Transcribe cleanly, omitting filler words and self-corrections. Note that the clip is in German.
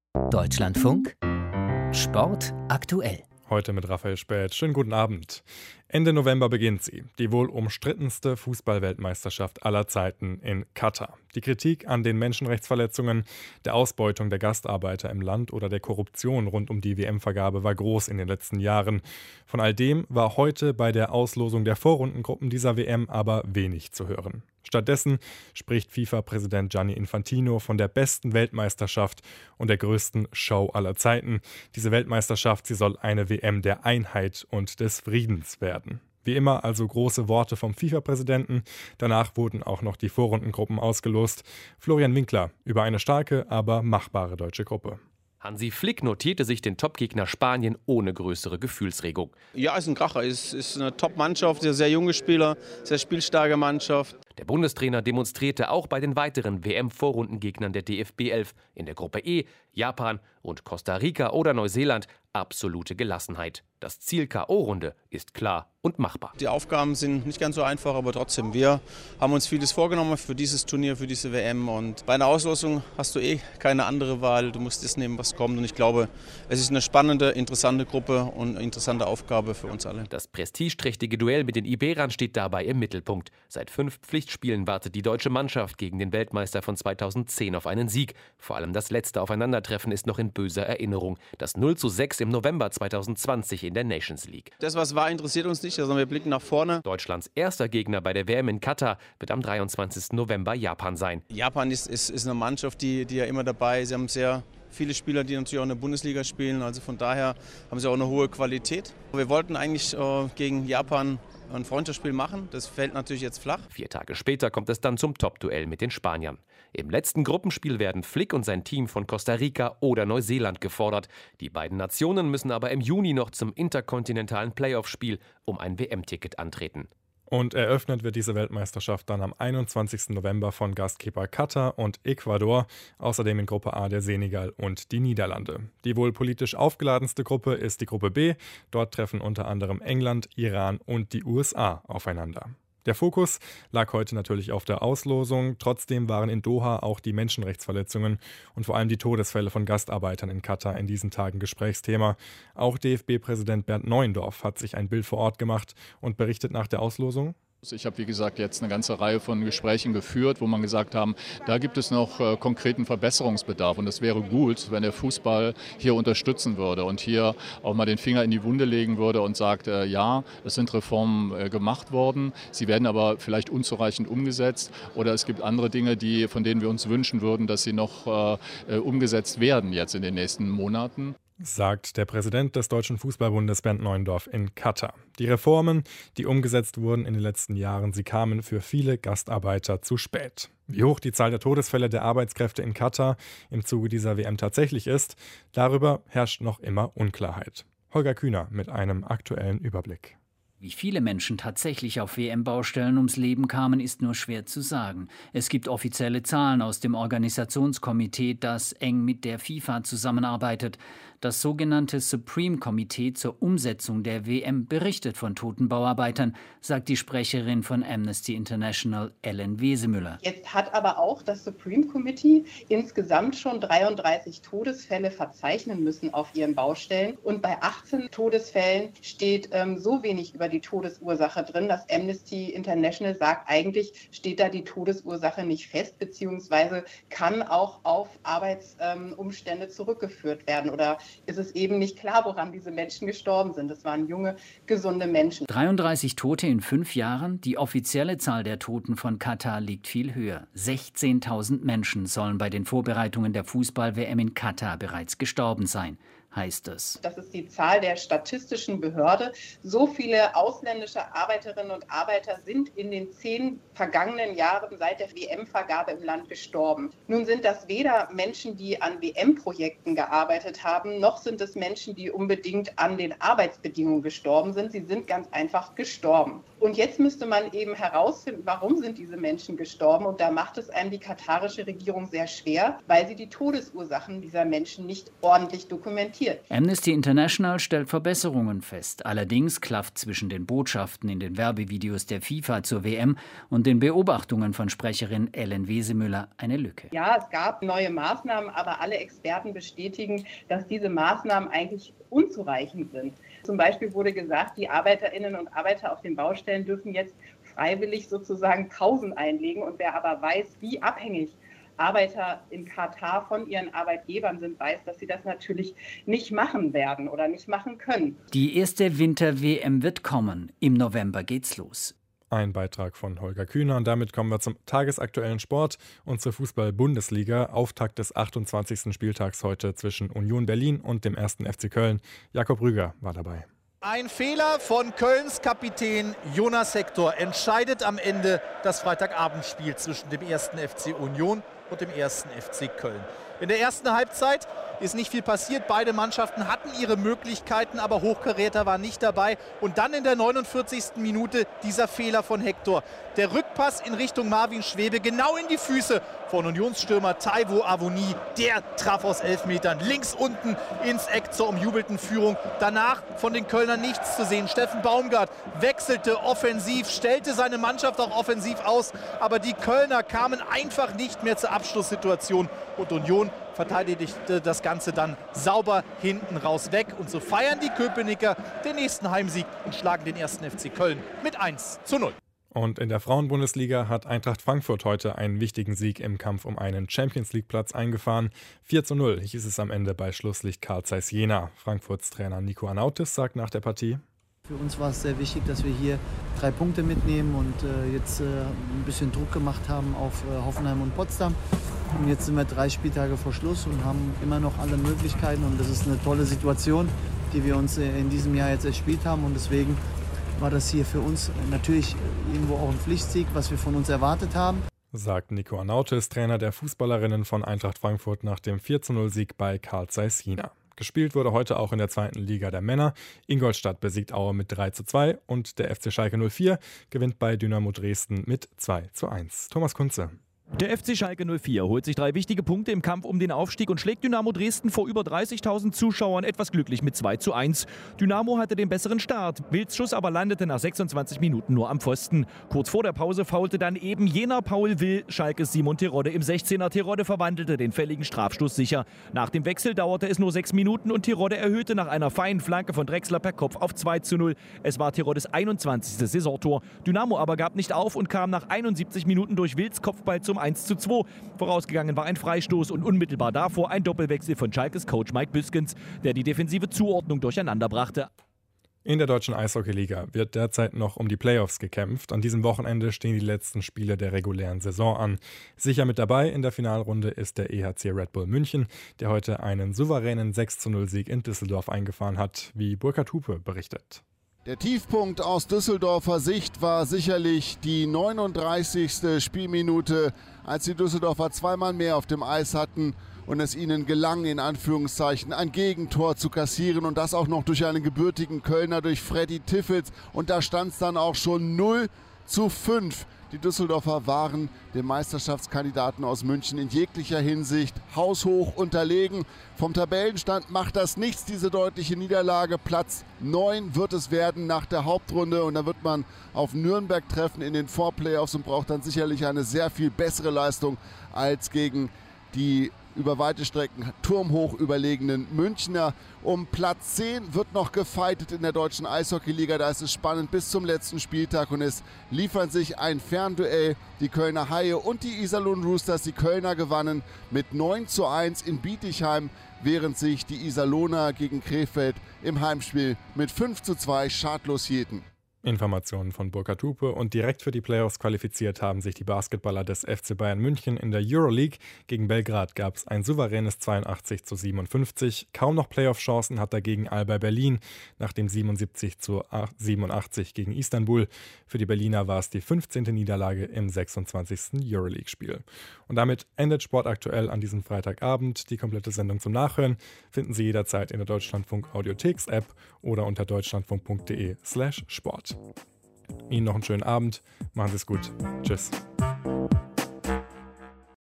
Deutschlandfunk Sport aktuell. Heute mit Raphael Späth. Schönen guten Abend. Ende November beginnt sie, die wohl umstrittenste Fußball-Weltmeisterschaft aller Zeiten in Katar. Die Kritik an den Menschenrechtsverletzungen, der Ausbeutung der Gastarbeiter im Land oder der Korruption rund um die WM-Vergabe war groß in den letzten Jahren. Von all dem war heute bei der Auslosung der Vorrundengruppen dieser WM aber wenig zu hören. Stattdessen spricht FIFA-Präsident Gianni Infantino von der besten Weltmeisterschaft und der größten Show aller Zeiten. Diese Weltmeisterschaft, sie soll eine WM der Einheit und des Friedens werden. Wie immer also große Worte vom FIFA-Präsidenten. Danach wurden auch noch die Vorrundengruppen ausgelost. Florian Winkler über eine starke, aber machbare deutsche Gruppe. Hansi Flick notierte sich den Topgegner Spanien ohne größere Gefühlsregung. Ja, ist ein Kracher. Ist eine Top-Mannschaft, sehr junge Spieler, sehr spielstarke Mannschaft. Der Bundestrainer demonstrierte auch bei den weiteren WM-Vorrundengegnern der DFB 11 in der Gruppe E, Japan und Costa Rica oder Neuseeland absolute Gelassenheit. Das Ziel K.O.-Runde ist klar und machbar. Die Aufgaben sind nicht ganz so einfach, aber trotzdem, wir haben uns vieles vorgenommen für dieses Turnier, für diese WM. Und bei einer Auslosung hast du keine andere Wahl. Du musst das nehmen, was kommt. Und ich glaube, es ist eine spannende, interessante Gruppe und eine interessante Aufgabe für uns alle. Das prestigeträchtige Duell mit den Iberern steht dabei im Mittelpunkt. Seit 5 Pflichtspielen wartet die deutsche Mannschaft gegen den Weltmeister von 2010 auf einen Sieg. Vor allem das letzte Aufeinandertreffen ist noch in böser Erinnerung. Das 0:6 im November 2020 in der Nations League. Das, was war, interessiert uns nicht, also wir blicken nach vorne. Deutschlands erster Gegner bei der WM in Katar wird am 23. November Japan sein. Japan ist eine Mannschaft, die ja immer dabei ist. Sie haben sehr viele Spieler, die natürlich auch in der Bundesliga spielen, also von daher haben sie auch eine hohe Qualität. Wir wollten eigentlich gegen Japan ein Freundschaftsspiel machen, das fällt natürlich jetzt flach. 4 Tage später kommt es dann zum Top-Duell mit den Spaniern. Im letzten Gruppenspiel werden Flick und sein Team von Costa Rica oder Neuseeland gefordert. Die beiden Nationen müssen aber im Juni noch zum interkontinentalen Playoff-Spiel um ein WM-Ticket antreten. Und eröffnet wird diese Weltmeisterschaft dann am 21. November von Gastgeber Katar und Ecuador, außerdem in Gruppe A der Senegal und die Niederlande. Die wohl politisch aufgeladenste Gruppe ist die Gruppe B. Dort treffen unter anderem England, Iran und die USA aufeinander. Der Fokus lag heute natürlich auf der Auslosung. Trotzdem waren in Doha auch die Menschenrechtsverletzungen und vor allem die Todesfälle von Gastarbeitern in Katar in diesen Tagen Gesprächsthema. Auch DFB-Präsident Bernd Neuendorf hat sich ein Bild vor Ort gemacht und berichtet nach der Auslosung. Ich habe, wie gesagt, jetzt eine ganze Reihe von Gesprächen geführt, wo man gesagt haben, da gibt es noch konkreten Verbesserungsbedarf. Und es wäre gut, wenn der Fußball hier unterstützen würde und hier auch mal den Finger in die Wunde legen würde und sagt, ja, es sind Reformen gemacht worden, sie werden aber vielleicht unzureichend umgesetzt oder es gibt andere Dinge, von denen wir uns wünschen würden, dass sie noch umgesetzt werden jetzt in den nächsten Monaten. Sagt der Präsident des Deutschen Fußballbundes Bernd Neuendorf in Katar. Die Reformen, die umgesetzt wurden in den letzten Jahren, sie kamen für viele Gastarbeiter zu spät. Wie hoch die Zahl der Todesfälle der Arbeitskräfte in Katar im Zuge dieser WM tatsächlich ist, darüber herrscht noch immer Unklarheit. Holger Kühner mit einem aktuellen Überblick. Wie viele Menschen tatsächlich auf WM-Baustellen ums Leben kamen, ist nur schwer zu sagen. Es gibt offizielle Zahlen aus dem Organisationskomitee, das eng mit der FIFA zusammenarbeitet. Das sogenannte Supreme Komitee zur Umsetzung der WM berichtet von toten Bauarbeitern, sagt die Sprecherin von Amnesty International, Ellen Wesemüller. Jetzt hat aber auch das Supreme Committee insgesamt schon 33 Todesfälle verzeichnen müssen auf ihren Baustellen. Und bei 18 Todesfällen steht so wenig über die Todesursache drin, dass Amnesty International sagt, eigentlich steht da die Todesursache nicht fest, beziehungsweise kann auch auf Arbeitsumstände zurückgeführt werden oder ist es eben nicht klar, woran diese Menschen gestorben sind. Das waren junge, gesunde Menschen. 33 Tote in 5 Jahren. Die offizielle Zahl der Toten von Katar liegt viel höher. 16.000 Menschen sollen bei den Vorbereitungen der Fußball-WM in Katar bereits gestorben sein, heißt es. Das ist die Zahl der statistischen Behörde. So viele ausländische Arbeiterinnen und Arbeiter sind in den 10 vergangenen Jahren seit der WM-Vergabe im Land gestorben. Nun sind das weder Menschen, die an WM-Projekten gearbeitet haben, noch sind es Menschen, die unbedingt an den Arbeitsbedingungen gestorben sind. Sie sind ganz einfach gestorben. Und jetzt müsste man eben herausfinden, warum sind diese Menschen gestorben. Und da macht es einem die katarische Regierung sehr schwer, weil sie die Todesursachen dieser Menschen nicht ordentlich dokumentiert. akzeptiert. Amnesty International stellt Verbesserungen fest. Allerdings klafft zwischen den Botschaften in den Werbevideos der FIFA zur WM und den Beobachtungen von Sprecherin Ellen Wesemüller eine Lücke. Ja, es gab neue Maßnahmen, aber alle Experten bestätigen, dass diese Maßnahmen eigentlich unzureichend sind. Zum Beispiel wurde gesagt, die Arbeiterinnen und Arbeiter auf den Baustellen dürfen jetzt freiwillig sozusagen Pausen einlegen. Und wer aber weiß, wie abhängig Arbeiter in Katar von ihren Arbeitgebern sind, weiß, dass sie das natürlich nicht machen werden oder nicht machen können. Die erste Winter-WM wird kommen. Im November geht's los. Ein Beitrag von Holger Kühner und damit kommen wir zum tagesaktuellen Sport und zur Fußball-Bundesliga. Auftakt des 28. Spieltags heute zwischen Union Berlin und dem 1. FC Köln. Jakob Rüger war dabei. Ein Fehler von Kölns Kapitän Jonas Hector entscheidet am Ende das Freitagabendspiel zwischen dem 1. FC Union und dem 1. FC Köln. In der ersten Halbzeit ist nicht viel passiert. Beide Mannschaften hatten ihre Möglichkeiten, aber Hochkaräter war nicht dabei. Und dann in der 49. Minute dieser Fehler von Hector. Der Rückpass in Richtung Marvin Schwebe, genau in die Füße von Unionsstürmer Taiwo Avoni. Der traf aus 11 Metern links unten ins Eck zur umjubelten Führung. Danach von den Kölnern nichts zu sehen. Steffen Baumgart wechselte offensiv, stellte seine Mannschaft auch offensiv aus. Aber die Kölner kamen einfach nicht mehr zur Abschlusssituation. Und Union verteidigte das Ganze dann sauber hinten raus weg. Und so feiern die Köpenicker den nächsten Heimsieg und schlagen den 1. FC Köln mit 1:0. Und in der Frauenbundesliga hat Eintracht Frankfurt heute einen wichtigen Sieg im Kampf um einen Champions-League-Platz eingefahren. 4:0 hieß es am Ende bei Schlusslicht Carl Zeiss Jena. Frankfurts Trainer Nico Anautis sagt nach der Partie: Für uns war es sehr wichtig, dass wir hier 3 Punkte mitnehmen und jetzt ein bisschen Druck gemacht haben auf Hoffenheim und Potsdam. Und jetzt sind wir 3 Spieltage vor Schluss und haben immer noch alle Möglichkeiten. Und das ist eine tolle Situation, die wir uns in diesem Jahr jetzt erspielt haben. Und deswegen war das hier für uns natürlich irgendwo auch ein Pflichtsieg, was wir von uns erwartet haben. Sagt Nico Anautis, Trainer der Fußballerinnen von Eintracht Frankfurt nach dem 4:0-Sieg bei Carl Zeiss Jena. Gespielt wurde heute auch in der 2. Liga der Männer. Ingolstadt besiegt Aue mit 3:2 und der FC Schalke 04 gewinnt bei Dynamo Dresden mit 2:1. Thomas Kunze. Der FC Schalke 04 holt sich 3 wichtige Punkte im Kampf um den Aufstieg und schlägt Dynamo Dresden vor über 30.000 Zuschauern etwas glücklich mit 2:1. Dynamo hatte den besseren Start. Wilds Schuss aber landete nach 26 Minuten nur am Pfosten. Kurz vor der Pause faulte dann eben jener Paul Will Schalkes Simon Terodde im 16er. Terodde verwandelte den fälligen Strafstoß sicher. Nach dem Wechsel dauerte es nur 6 Minuten und Terodde erhöhte nach einer feinen Flanke von Drexler per Kopf auf 2:0. Es war Teroddes 21. Saisontor. Dynamo aber gab nicht auf und kam nach 71 Minuten durch Wilds Kopfball zum 1:2. Vorausgegangen war ein Freistoß und unmittelbar davor ein Doppelwechsel von Schalkes Coach Mike Büskens, der die defensive Zuordnung durcheinander brachte. In der deutschen Eishockeyliga wird derzeit noch um die Playoffs gekämpft. An diesem Wochenende stehen die letzten Spiele der regulären Saison an. Sicher mit dabei in der Finalrunde ist der EHC Red Bull München, der heute einen souveränen 6:0-Sieg in Düsseldorf eingefahren hat, wie Burkhard Hupe berichtet. Der Tiefpunkt aus Düsseldorfer Sicht war sicherlich die 39. Spielminute, als die Düsseldorfer 2 Mann mehr auf dem Eis hatten und es ihnen gelang, in Anführungszeichen, ein Gegentor zu kassieren und das auch noch durch einen gebürtigen Kölner, durch Freddy Tiffels. Und da stand es dann auch schon 0:5. Die Düsseldorfer waren dem Meisterschaftskandidaten aus München in jeglicher Hinsicht haushoch unterlegen. Vom Tabellenstand macht das nichts, diese deutliche Niederlage. Platz 9 wird es werden nach der Hauptrunde und da wird man auf Nürnberg treffen in den Vorplayoffs und braucht dann sicherlich eine sehr viel bessere Leistung als gegen die über weite Strecken turmhoch überlegenen Münchner. Um Platz 10 wird noch gefightet in der deutschen Eishockeyliga. Da ist es spannend bis zum letzten Spieltag und es liefern sich ein Fernduell. Die Kölner Haie und die Iserlohn Roosters. Die Kölner gewannen mit 9:1 in Bietigheim, während sich die Iserlohner gegen Krefeld im Heimspiel mit 5:2 schadlos hielten. Informationen von Burkhard Hupe und direkt für die Playoffs qualifiziert haben sich die Basketballer des FC Bayern München in der Euroleague. Gegen Belgrad gab es ein souveränes 82:57. Kaum noch Playoff-Chancen hat dagegen Alba Berlin nach dem 77:87 gegen Istanbul. Für die Berliner war es die 15. Niederlage im 26. Euroleague-Spiel. Und damit endet Sport aktuell an diesem Freitagabend. Die komplette Sendung zum Nachhören finden Sie jederzeit in der Deutschlandfunk Audiotheks-App oder unter deutschlandfunk.de/sport. Ihnen noch einen schönen Abend. Machen Sie es gut. Tschüss.